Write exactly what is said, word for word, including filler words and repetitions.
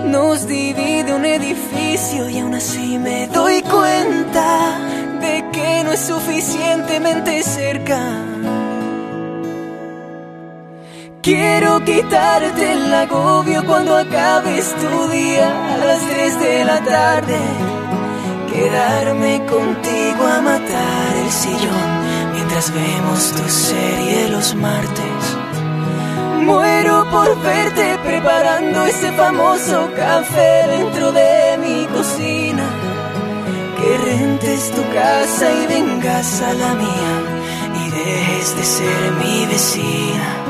Nos divide un edificio y aún así me doy cuenta de que no es suficientemente cerca. Quiero quitarte el agobio cuando acabes tu día a las tres de la tarde. Quedarme contigo a matar el sillón mientras vemos tu serie los martes. Muero por verte preparando ese famoso café dentro de mi cocina. Que rentes tu casa y vengas a la mía y dejes de ser mi vecina.